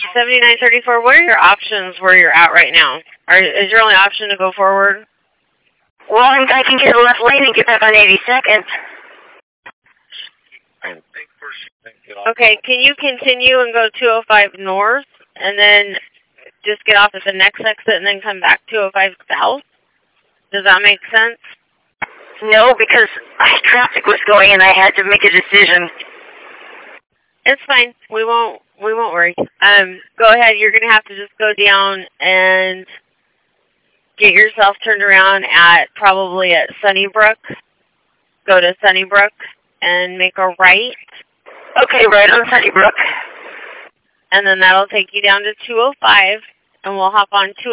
7934, what are your options where you're at right now? Is your only option to go forward? Well, I can get a left lane and get back on 82nd. Okay, can you continue and go 205 north, and then just get off at the next exit and then come back 205 south? Does that make sense? No, because traffic was going and I had to make a decision. It's fine. We won't worry. Go ahead. You're going to have to just go down and get yourself turned around probably at Sunnybrook. Go to Sunnybrook and make a right. Okay, right on Sunnybrook. And then that'll take you down to 205, and we'll hop on